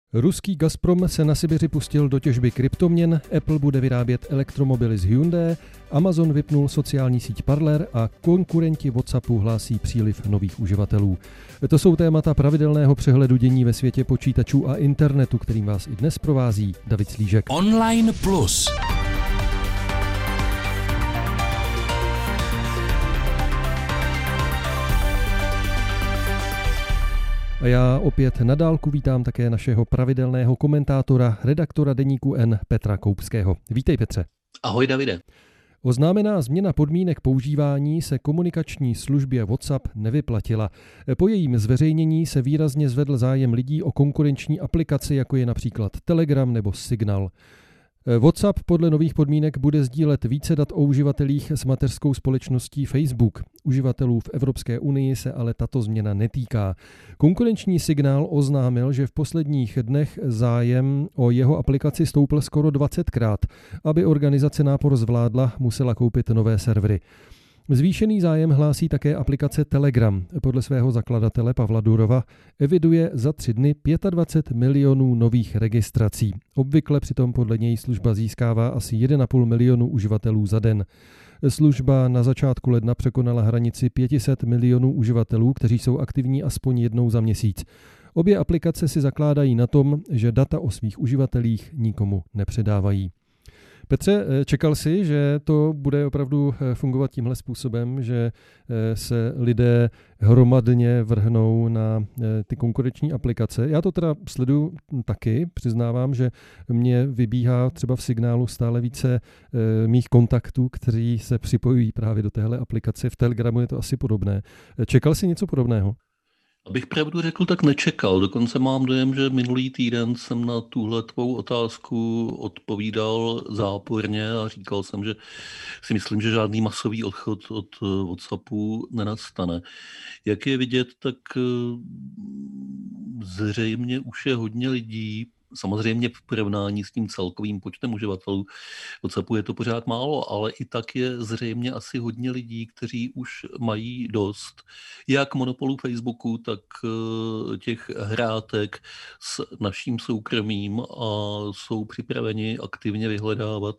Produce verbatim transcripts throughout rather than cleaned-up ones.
Ruský Gazprom se na Sibiři pustil do těžby kryptoměn, Apple bude vyrábět elektromobily z Hyundai, Amazon vypnul sociální síť Parler a konkurenti WhatsAppu hlásí příliv nových uživatelů. To jsou témata pravidelného přehledu dění ve světě počítačů a internetu, kterým vás i dnes provází David Slížek. Online Plus. A já opět na dálku vítám také našeho pravidelného komentátora, redaktora Deníku N Petra Koupského. Vítej, Petře. Ahoj, Davide. Oznámená změna podmínek používání se komunikační službě WhatsApp nevyplatila. Po jejím zveřejnění se výrazně zvedl zájem lidí o konkurenční aplikaci, jako je například Telegram nebo Signal. WhatsApp podle nových podmínek bude sdílet více dat o uživatelích s mateřskou společností Facebook. Uživatelů v Evropské unii se ale tato změna netýká. Konkurenční Signál oznámil, že v posledních dnech zájem o jeho aplikaci stoupl skoro dvacetkrát. Aby organizace nápor zvládla, musela koupit nové servery. Zvýšený zájem hlásí také aplikace Telegram. Podle svého zakladatele Pavla Durova eviduje za tři dny dvacet pět milionů nových registrací. Obvykle přitom podle něj služba získává asi jedna celá pět milionu uživatelů za den. Služba na začátku ledna překonala hranici pět set milionů uživatelů, kteří jsou aktivní aspoň jednou za měsíc. Obě aplikace si zakládají na tom, že data o svých uživatelích nikomu nepředávají. Petře, čekal jsi, že to bude opravdu fungovat tímhle způsobem, že se lidé hromadně vrhnou na ty konkurenční aplikace? Já to teda sleduju taky, přiznávám, že mě vybíhá třeba v Signálu stále více mých kontaktů, kteří se připojují právě do téhle aplikace. V Telegramu je to asi podobné. Čekal jsi něco podobného? Abych pravdu řekl, tak nečekal. Dokonce mám dojem, že minulý týden jsem na tuhle tvou otázku odpovídal záporně a říkal jsem, že si myslím, že žádný masový odchod od WhatsAppu nenastane. Jak je vidět, tak zřejmě už je hodně lidí, samozřejmě v porovnání s tím celkovým počtem uživatelů WhatsAppu je to pořád málo, ale i tak je zřejmě asi hodně lidí, kteří už mají dost jak monopolu Facebooku, tak těch hrátek s naším soukromím a jsou připraveni aktivně vyhledávat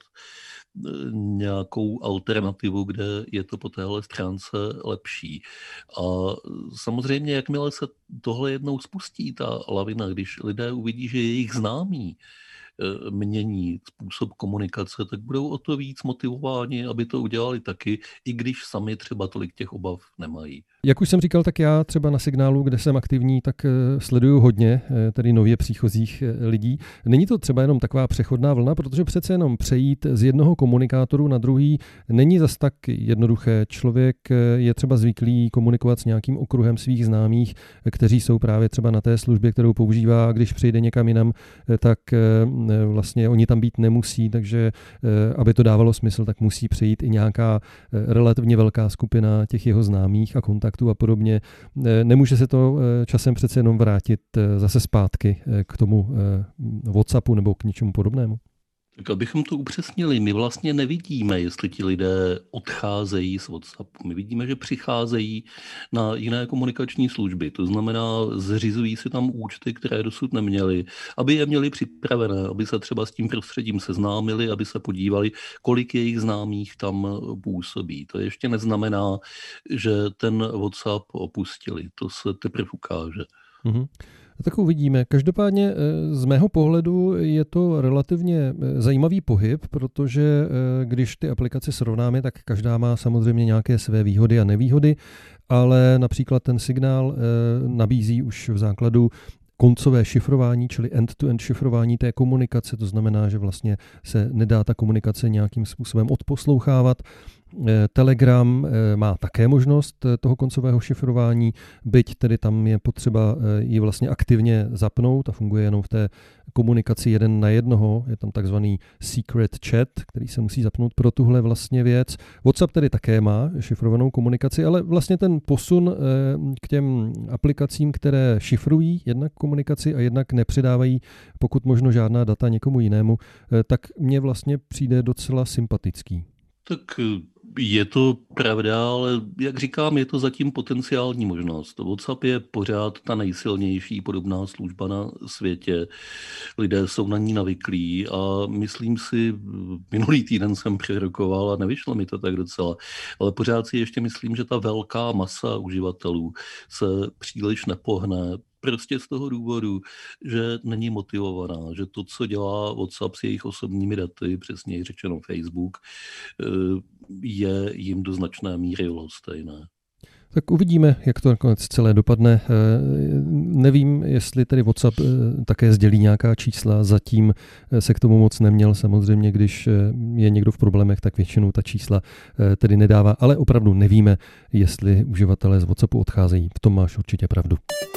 nějakou alternativu, kde je to po téhle stránce lepší. A samozřejmě, jakmile se tohle jednou spustí, ta lavina, když lidé uvidí, že jejich známí mění způsob komunikace, tak budou o to víc motivováni, aby to udělali taky, i když sami třeba tolik těch obav nemají. Jak už jsem říkal, tak já třeba na Signálu, kde jsem aktivní, tak sleduju hodně tedy nově příchozích lidí. Není to třeba jenom taková přechodná vlna, protože přece jenom přejít z jednoho komunikátoru na druhý není zas tak jednoduché. Člověk je třeba zvyklý komunikovat s nějakým okruhem svých známých, kteří jsou právě třeba na té službě, kterou používá, a když přijde někam jinam, tak vlastně oni tam být nemusí, takže aby to dávalo smysl, tak musí přejít i nějaká relativně velká skupina těch jeho známých a kontaktů a podobně. Nemůže se to časem přece jenom vrátit zase zpátky k tomu WhatsAppu nebo k něčemu podobnému? Tak abychom to upřesnili, my vlastně nevidíme, jestli ti lidé odcházejí z WhatsAppu. My vidíme, že přicházejí na jiné komunikační služby. To znamená, zřizují si tam účty, které dosud neměli, aby je měli připravené, aby se třeba s tím prostředím seznámili, aby se podívali, kolik jejich známých tam působí. To ještě neznamená, že ten WhatsApp opustili. To se teprve ukáže. Mm-hmm. Tak uvidíme. Každopádně z mého pohledu je to relativně zajímavý pohyb, protože když ty aplikace srovnáme, tak každá má samozřejmě nějaké své výhody a nevýhody, ale například ten Signál nabízí už v základu koncové šifrování, čili end-to-end šifrování té komunikace, to znamená, že vlastně se nedá ta komunikace nějakým způsobem odposlouchávat. Telegram má také možnost toho koncového šifrování, byť tedy tam je potřeba ji vlastně aktivně zapnout a funguje jenom v té komunikaci jeden na jednoho. Je tam takzvaný secret chat, který se musí zapnout pro tuhle vlastně věc. WhatsApp tedy také má šifrovanou komunikaci, ale vlastně ten posun k těm aplikacím, které šifrují jednak komunikaci a jednak nepředávají pokud možno žádná data někomu jinému, tak mně vlastně přijde docela sympatický. Tak Je to pravda, ale jak říkám, je to zatím potenciální možnost. WhatsApp je pořád ta nejsilnější podobná služba na světě. Lidé jsou na ní navyklí a myslím si, minulý týden jsem přerokoval a nevyšlo mi to tak docela, ale pořád si ještě myslím, že ta velká masa uživatelů se příliš nepohne. Prostě z toho důvodu, že není motivovaná, že to, co dělá WhatsApp s jejich osobními daty, přesněji řečeno Facebook, je jim do značné míry lhostejné. Tak uvidíme, jak to nakonec celé dopadne. Nevím, jestli tedy WhatsApp také sdělí nějaká čísla, zatím se k tomu moc neměl. Samozřejmě, když je někdo v problémech, tak většinou ta čísla tedy nedává, ale opravdu nevíme, jestli uživatelé z WhatsAppu odcházejí. V tom máš určitě pravdu.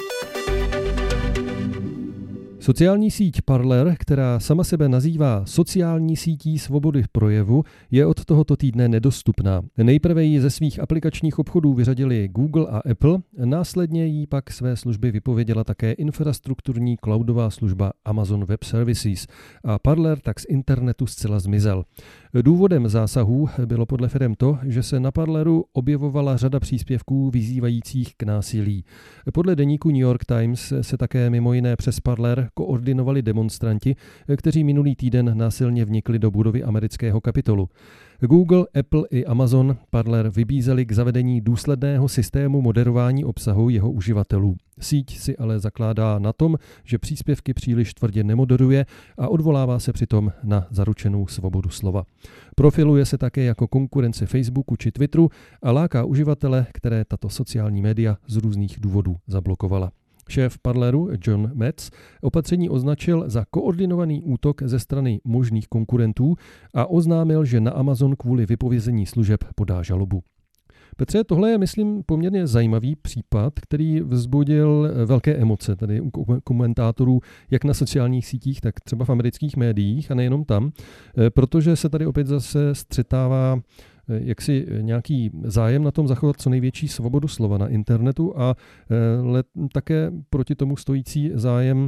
Sociální síť Parler, která sama sebe nazývá sociální sítí svobody projevu, je od tohoto týdne nedostupná. Nejprve ji ze svých aplikačních obchodů vyřadili Google a Apple, následně jí pak své služby vypověděla také infrastrukturní cloudová služba Amazon Web Services a Parler tak z internetu zcela zmizel. Důvodem zásahů bylo podle firem to, že se na Parleru objevovala řada příspěvků vyzývajících k násilí. Podle deníku New York Times se také mimo jiné přes Parler koordinovali demonstranti, kteří minulý týden násilně vnikli do budovy amerického Kapitolu. Google, Apple i Amazon Parler vybízeli k zavedení důsledného systému moderování obsahu jeho uživatelů. Síť si ale zakládá na tom, že příspěvky příliš tvrdě nemoderuje a odvolává se přitom na zaručenou svobodu slova. Profiluje se také jako konkurence Facebooku či Twitteru a láká uživatele, které tato sociální média z různých důvodů zablokovala. Šéf Parleru John Metz opatření označil za koordinovaný útok ze strany možných konkurentů a oznámil, že na Amazon kvůli vypovězení služeb podá žalobu. Petře, tohle je, myslím, poměrně zajímavý případ, který vzbudil velké emoce tady u komentátorů, jak na sociálních sítích, tak třeba v amerických médiích a nejenom tam, protože se tady opět zase střetává jaksi nějaký zájem na tom zachovat co největší svobodu slova na internetu a let, také proti tomu stojící zájem,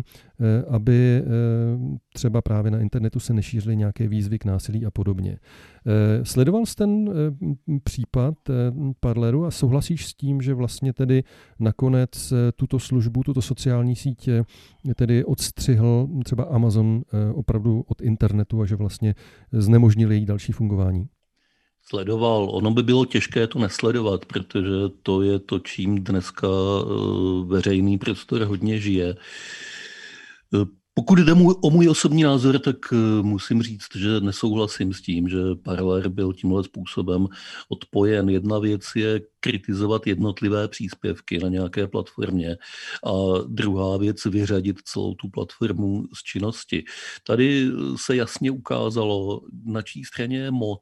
aby třeba právě na internetu se nešířily nějaké výzvy k násilí a podobně. Sledoval jsi ten případ Parleru a souhlasíš s tím, že vlastně tedy nakonec tuto službu, tuto sociální síť tedy odstřihl třeba Amazon opravdu od internetu a že vlastně znemožnil její další fungování? Sledoval. Ono by bylo těžké to nesledovat, protože to je to, čím dneska veřejný prostor hodně žije. Pokud jde o můj osobní názor, tak musím říct, že nesouhlasím s tím, že Parler byl tímhle způsobem odpojen. Jedna věc je kritizovat jednotlivé příspěvky na nějaké platformě a druhá věc vyřadit celou tu platformu z činnosti. Tady se jasně ukázalo, na čí straně je moc.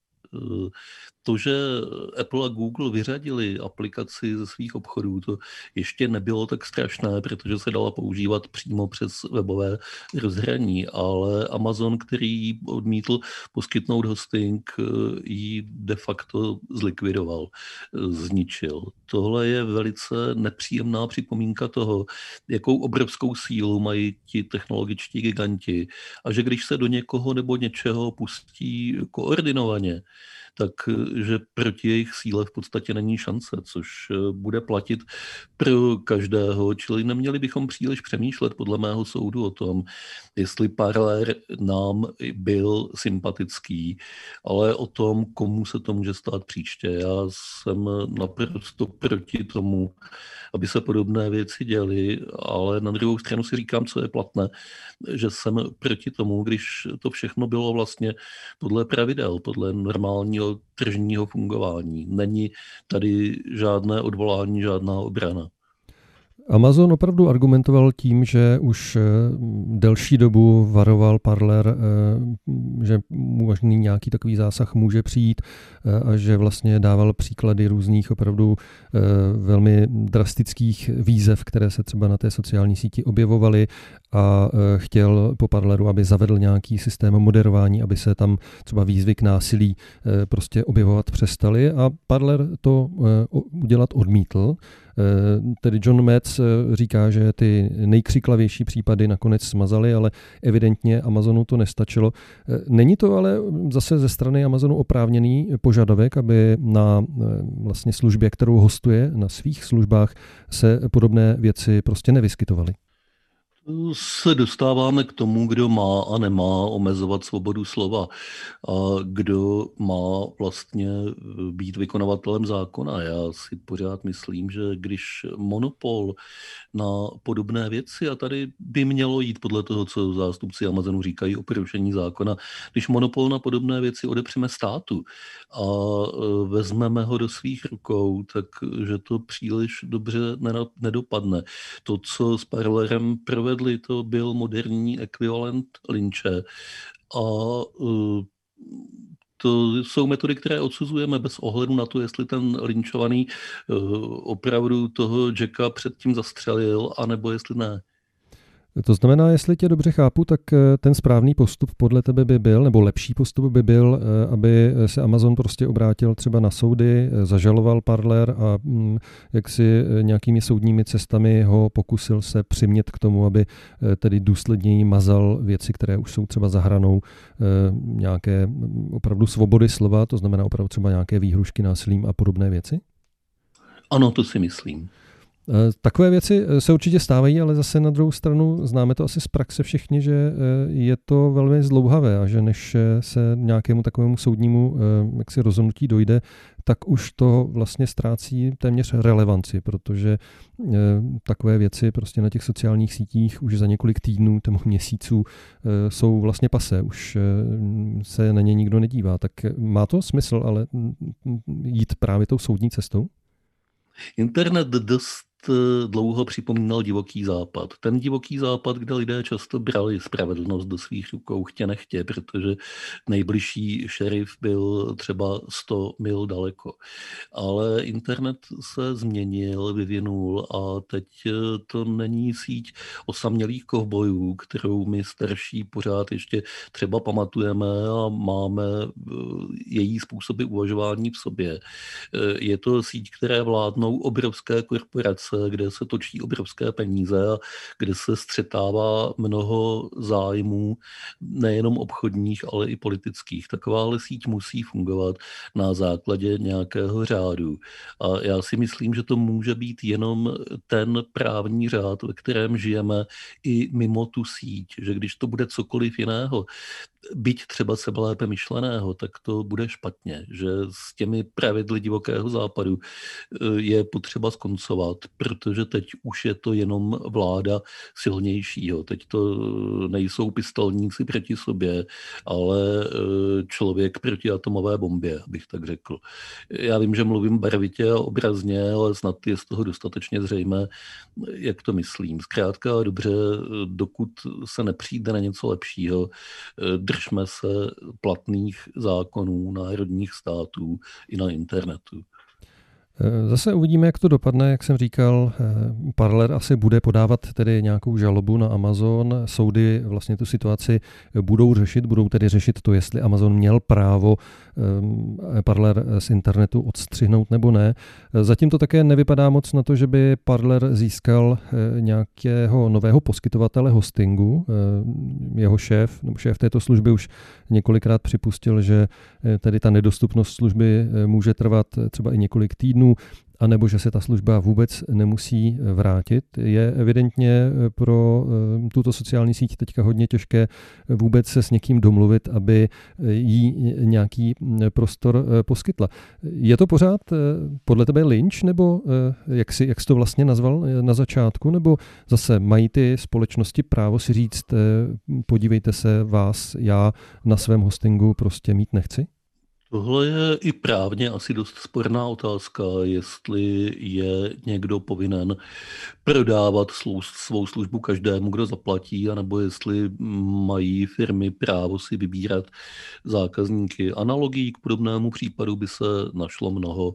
To, že Apple a Google vyřadili aplikaci ze svých obchodů, to ještě nebylo tak strašné, protože se dala používat přímo přes webové rozhraní, ale Amazon, který odmítl poskytnout hosting, ji de facto zlikvidoval, zničil. Tohle je velice nepříjemná připomínka toho, jakou obrovskou sílu mají ti technologičtí giganti a že když se do někoho nebo něčeho pustí koordinovaně, takže proti jejich síle v podstatě není šance, což bude platit pro každého, čili neměli bychom příliš přemýšlet podle mého soudu o tom, jestli Parler nám byl sympatický, ale o tom, komu se to může stát příště. Já jsem naprosto proti tomu, aby se podobné věci děly, ale na druhou stranu si říkám, co je platné, že jsem proti tomu, když to všechno bylo vlastně podle pravidel, podle normálního tržního fungování. Není tady žádné odvolání, žádná obrana. Amazon opravdu argumentoval tím, že už delší dobu varoval Parler, že možný nějaký takový zásah může přijít a že vlastně dával příklady různých opravdu velmi drastických výzev, které se třeba na té sociální síti objevovaly a chtěl po Parleru, aby zavedl nějaký systém moderování, aby se tam třeba výzvy k násilí prostě objevovat přestaly a Parler to udělat odmítl. Tedy John Metz říká, že ty nejkřiklavější případy nakonec smazali, ale evidentně Amazonu to nestačilo. Není to ale zase ze strany Amazonu oprávněný požadavek, aby na vlastně službě, kterou hostuje, na svých službách se podobné věci prostě nevyskytovaly? Se dostáváme k tomu, kdo má a nemá omezovat svobodu slova a kdo má vlastně být vykonavatelem zákona. Já si pořád myslím, že když monopol na podobné věci, a tady by mělo jít podle toho, co zástupci Amazonu říkají o porušení zákona, když monopol na podobné věci odepřeme státu a vezmeme ho do svých rukou, takže to příliš dobře nedopadne. To, co s Parlerem provedli, to byl moderní ekvivalent lynče a to jsou metody, které odsuzujeme bez ohledu na to, jestli ten lynčovaný opravdu toho Jacka předtím zastřelil, anebo jestli ne. To znamená, jestli tě dobře chápu, tak ten správný postup podle tebe by byl, nebo lepší postup by byl, aby se Amazon prostě obrátil třeba na soudy, zažaloval Parler a jak si nějakými soudními cestami ho pokusil se přimět k tomu, aby tedy důsledněji mazal věci, které už jsou třeba za hranou nějaké opravdu svobody slova, to znamená opravdu třeba nějaké výhrušky násilím a podobné věci? Ano, to si myslím. Takové věci se určitě stávají, ale zase na druhou stranu známe to asi z praxe všichni, že je to velmi zdlouhavé a že než se nějakému takovému soudnímu jaksi rozhodnutí dojde, tak už to vlastně ztrácí téměř relevanci, protože takové věci prostě na těch sociálních sítích už za několik týdnů nebo měsíců jsou vlastně pasé, už se na ně nikdo nedívá. Tak má to smysl ale jít právě tou soudní cestou? Internet dost dlouho připomínal divoký západ. Ten divoký západ, kde lidé často brali spravedlnost do svých rukou chtě nechtě, protože nejbližší šerif byl třeba sto mil daleko. Ale internet se změnil, vyvinul a teď to není síť osamělých kovbojů, kterou my starší pořád ještě třeba pamatujeme a máme její způsoby uvažování v sobě. Je to síť, které vládnou obrovské korporace, kde se točí obrovské peníze a kde se střetává mnoho zájmů, nejenom obchodních, ale i politických. Takováhle síť musí fungovat na základě nějakého řádu. A já si myslím, že to může být jenom ten právní řád, ve kterém žijeme i mimo tu síť, že když to bude cokoliv jiného, byť třeba sebelépe myšleného, tak to bude špatně, že s těmi pravidly divokého západu je potřeba skoncovat, protože teď už je to jenom vláda silnějšího. Teď to nejsou pistolníci proti sobě, ale člověk proti atomové bombě, bych tak řekl. Já vím, že mluvím barvitě a obrazně, ale snad je z toho dostatečně zřejmé, jak to myslím. Zkrátka dobře, dokud se nepřijde na něco lepšího, držme se platných zákonů národních států i na internetu. Zase uvidíme, jak to dopadne, jak jsem říkal, Parler asi bude podávat tedy nějakou žalobu na Amazon, soudy vlastně tu situaci budou řešit, budou tedy řešit to, jestli Amazon měl právo Parler z internetu odstřihnout nebo ne. Zatím to také nevypadá moc na to, že by Parler získal nějakého nového poskytovatele hostingu. Jeho šéf, nebo šéf této služby už několikrát připustil, že tedy ta nedostupnost služby může trvat třeba i několik týdnů, anebo že se ta služba vůbec nemusí vrátit. Je evidentně pro tuto sociální síť teďka hodně těžké vůbec se s někým domluvit, aby jí nějaký prostor poskytla. Je to pořád podle tebe lynč, nebo jak jsi, jak jsi to vlastně nazval na začátku, nebo zase mají ty společnosti právo si říct, podívejte se, vás já na svém hostingu prostě mít nechci? Tohle je i právně asi dost sporná otázka, jestli je někdo povinen prodávat svou službu každému, kdo zaplatí, anebo jestli mají firmy právo si vybírat zákazníky. Analogií k podobnému případu by se našlo mnoho.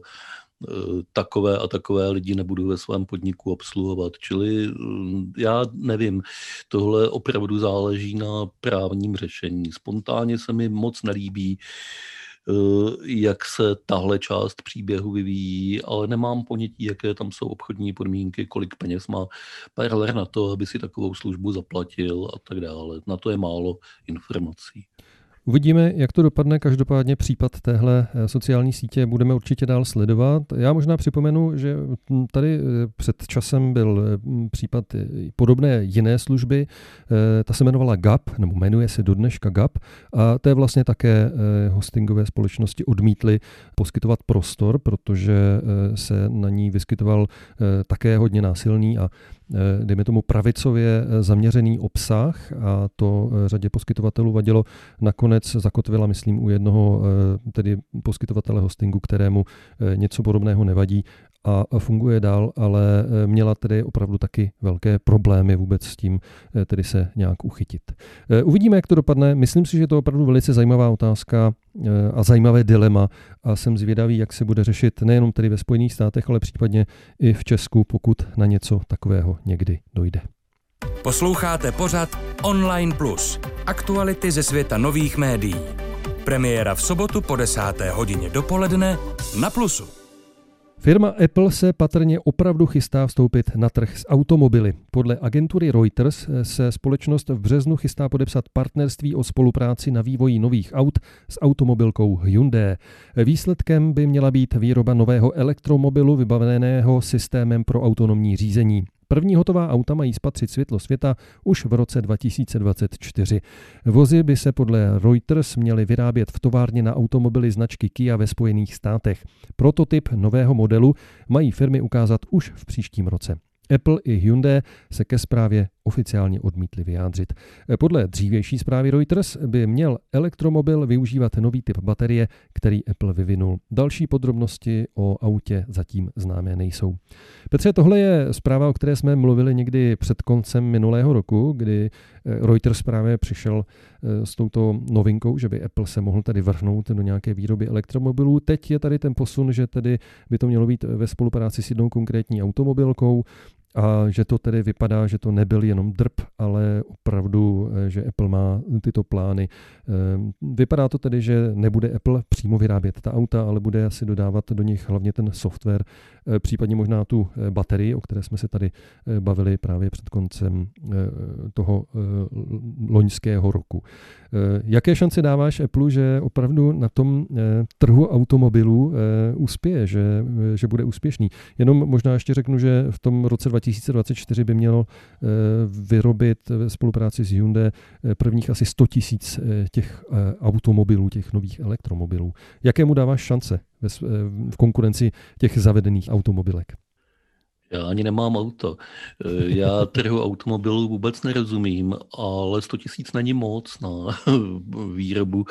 Takové a takové lidi nebudu ve svém podniku obsluhovat. Čili já nevím, tohle opravdu záleží na právním řešení. Spontánně se mi moc nelíbí jak se tahle část příběhu vyvíjí, ale nemám ponětí, jaké tam jsou obchodní podmínky, kolik peněz má Parler na to, aby si takovou službu zaplatil a tak dále. Na to je málo informací. Uvidíme, jak to dopadne. Každopádně případ téhle sociální sítě budeme určitě dál sledovat. Já možná připomenu, že tady před časem byl případ podobné jiné služby. Ta se jmenovala G A P, nebo jmenuje se do dneška G A P. A to je vlastně také hostingové společnosti odmítly poskytovat prostor, protože se na ní vyskytoval také hodně násilný a dejme tomu pravicově zaměřený obsah a to řadě poskytovatelů vadilo. Nakonec zakotvila, myslím, u jednoho tedy poskytovatele hostingu, kterému něco podobného nevadí a funguje dál, ale měla tedy opravdu taky velké problémy vůbec s tím tedy se nějak uchytit. Uvidíme, jak to dopadne. Myslím si, že je to opravdu velice zajímavá otázka a zajímavé dilema a jsem zvědavý, jak se bude řešit nejenom tedy ve Spojených státech, ale případně i v Česku, pokud na něco takového někdy dojde. Posloucháte pořad Online Plus. Aktuality ze světa nových médií. Premiéra v sobotu po desáté hodině dopoledne na Plusu. Firma Apple se patrně opravdu chystá vstoupit na trh s automobily. Podle agentury Reuters se společnost v březnu chystá podepsat partnerství o spolupráci na vývoji nových aut s automobilkou Hyundai. Výsledkem by měla být výroba nového elektromobilu vybaveného systémem pro autonomní řízení. První hotová auta mají spatřit světlo světa už v roce dva tisíce dvacet čtyři. Vozy by se podle Reuters měly vyrábět v továrně na automobily značky Kia ve Spojených státech. Prototyp nového modelu mají firmy ukázat už v příštím roce. Apple i Hyundai se ke zprávě oficiálně odmítli vyjádřit. Podle dřívější zprávy Reuters by měl elektromobil využívat nový typ baterie, který Apple vyvinul. Další podrobnosti o autě zatím známé nejsou. Petře, tohle je zpráva, o které jsme mluvili někdy před koncem minulého roku, kdy Reuters právě přišel s touto novinkou, že by Apple se mohl tady vrhnout do nějaké výroby elektromobilů. Teď je tady ten posun, že tedy by to mělo být ve spolupráci s jednou konkrétní automobilkou. A že to tedy vypadá, že to nebyl jenom drb, ale opravdu, že Apple má tyto plány. Vypadá to tedy, že nebude Apple přímo vyrábět ta auta, ale bude asi dodávat do nich hlavně ten software, případně možná tu baterii, o které jsme se tady bavili právě před koncem toho loňského roku. Jaké šance dáváš Apple, že opravdu na tom trhu automobilů uspěje, že, že bude úspěšný? Jenom možná ještě řeknu, že v tom roce dva tisíce dvacet čtyři by měl vyrobit ve spolupráci s Hyundai prvních asi sto tisíc těch automobilů, těch nových elektromobilů. Jaké mu dáváš šance v konkurenci těch zavedených automobilek? Já ani nemám auto. Já trhu automobilů vůbec nerozumím, ale sto tisíc není moc na výrobu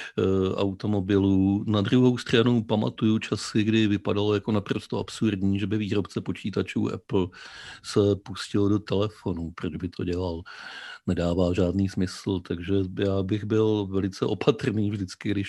automobilů. Na druhou stranu pamatuju časy, kdy vypadalo jako naprosto absurdní, že by výrobce počítačů Apple se pustil do telefonu. Proč by to dělal? Nedává žádný smysl, takže já bych byl velice opatrný vždycky, když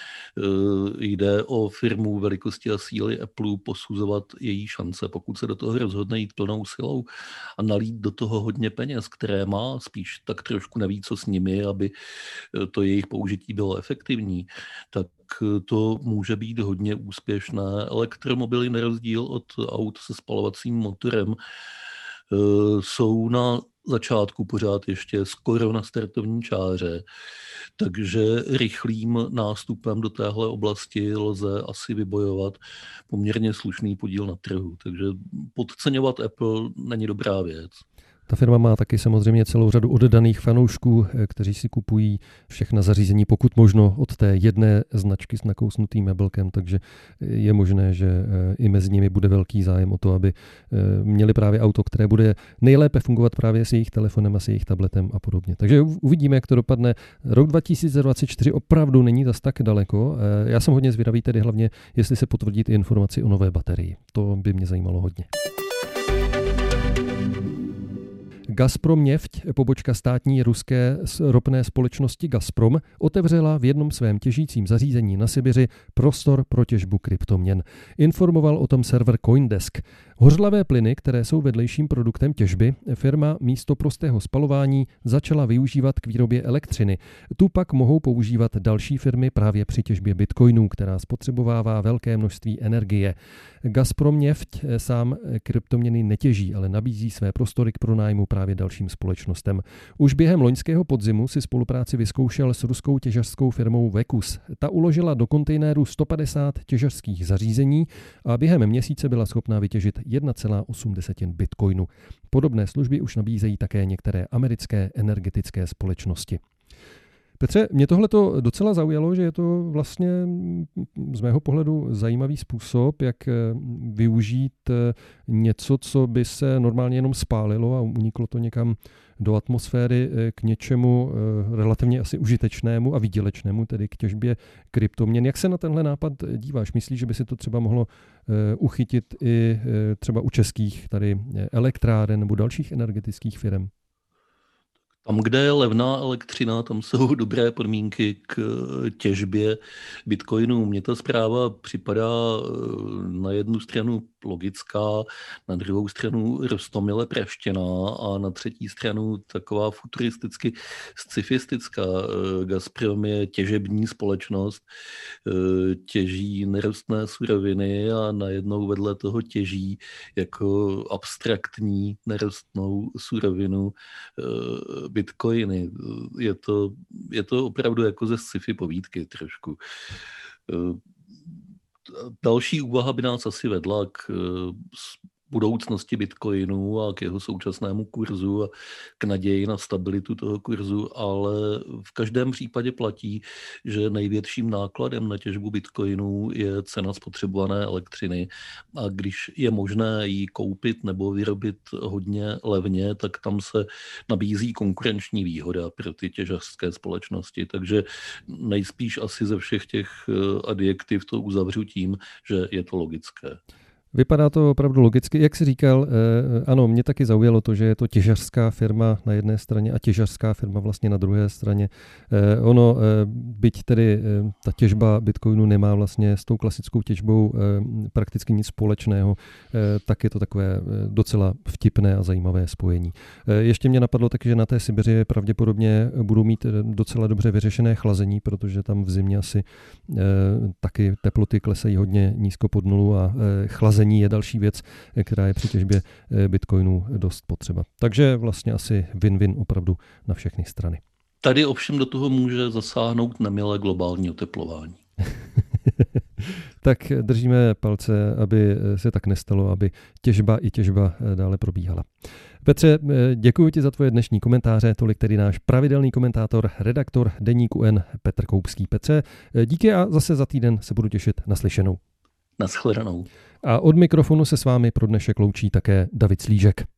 jde o firmu velikosti a síly Apple, posuzovat její šance, pokud se do toho rozhodne jít plnou silou a nalít do toho hodně peněz, které má, spíš tak trošku neví, co s nimi, aby to jejich použití bylo efektivní, tak to může být hodně úspěšné. Elektromobily na rozdíl od aut se spalovacím motorem jsou na začátku pořád ještě skoro na startovní čáře, takže rychlým nástupem do téhle oblasti lze asi vybojovat poměrně slušný podíl na trhu, takže podceňovat Apple není dobrá věc. Ta firma má taky samozřejmě celou řadu oddaných fanoušků, kteří si kupují všechna zařízení, pokud možno od té jedné značky s nakousnutým jablkem, takže je možné, že i mezi nimi bude velký zájem o to, aby měli právě auto, které bude nejlépe fungovat právě s jejich telefonem a s jejich tabletem a podobně. Takže uvidíme, jak to dopadne. Rok dva tisíce dvacet čtyři opravdu není zas tak daleko. Já jsem hodně zvědavý tedy hlavně, jestli se potvrdí ty informaci o nové baterii. To by mě zajímalo hodně. Gazprom Neft, pobočka státní ruské ropné společnosti Gazprom, otevřela v jednom svém těžícím zařízení na Sibiři prostor pro těžbu kryptoměn. Informoval o tom server CoinDesk. Hořlavé plyny, které jsou vedlejším produktem těžby, firma místo prostého spalování začala využívat k výrobě elektřiny. Tu pak mohou používat další firmy právě při těžbě bitcoinů, která spotřebovává velké množství energie. Gazprom Neft sám kryptoměny netěží, ale nabízí své prostory k pronájmu právě dalším společnostem. Už během loňského podzimu si spolupráci vyzkoušel s ruskou těžařskou firmou Vekus. Ta uložila do kontejneru sto padesát těžařských zařízení a během měsíce byla schopná vytěžit jedna celá osm bitcoinu. Podobné služby už nabízejí také některé americké energetické společnosti. Petře, mě tohleto docela zaujalo, že je to vlastně z mého pohledu zajímavý způsob, jak využít něco, co by se normálně jenom spálilo a uniklo to někam do atmosféry k něčemu relativně asi užitečnému a výdělečnému, tedy k těžbě kryptoměn. Jak se na tenhle nápad díváš? Myslíš, že by se to třeba mohlo uchytit i třeba u českých tady elektráren nebo dalších energetických firm? Tam, kde je levná elektřina, tam jsou dobré podmínky k těžbě bitcoinů. Mně ta zpráva připadá na jednu stranu logická, na druhou stranu roztomile praštěná a na třetí stranu taková futuristicky scifistická. Gazprom je těžební společnost, těží nerostné suroviny a najednou vedle toho těží jako abstraktní nerostnou surovinu bitcoiny. Je to, je to opravdu jako ze sci-fi povídky trošku. Další úvaha by nás asi vedla k budoucnosti bitcoinu a k jeho současnému kurzu a k naději na stabilitu toho kurzu, ale v každém případě platí, že největším nákladem na těžbu bitcoinů je cena spotřebované elektřiny a když je možné ji koupit nebo vyrobit hodně levně, tak tam se nabízí konkurenční výhoda pro ty těžařské společnosti, takže nejspíš asi ze všech těch adjektiv to uzavřu tím, že je to logické. Vypadá to opravdu logicky. Jak jsi říkal, ano, mě taky zaujalo to, že je to těžařská firma na jedné straně a těžařská firma vlastně na druhé straně. Ono, byť tedy ta těžba bitcoinu nemá vlastně s tou klasickou těžbou prakticky nic společného, tak je to takové docela vtipné a zajímavé spojení. Ještě mě napadlo taky, že na té Sibiři pravděpodobně budou mít docela dobře vyřešené chlazení, protože tam v zimě asi taky teploty klesají hodně nízko pod nulu a chlazení je další věc, která je při těžbě bitcoinů dost potřeba. Takže vlastně asi win-win opravdu na všechny strany. Tady ovšem do toho může zasáhnout nemilé globální oteplování. Tak držíme palce, aby se tak nestalo, aby těžba i těžba dále probíhala. Petře, děkuji ti za tvoje dnešní komentáře, tolik tedy náš pravidelný komentátor, redaktor Deníku N Petr Koupský. Petře, díky a zase za týden se budu těšit na slyšenou. Nashledanou. A od mikrofonu se s vámi pro dnešek loučí také David Slížek.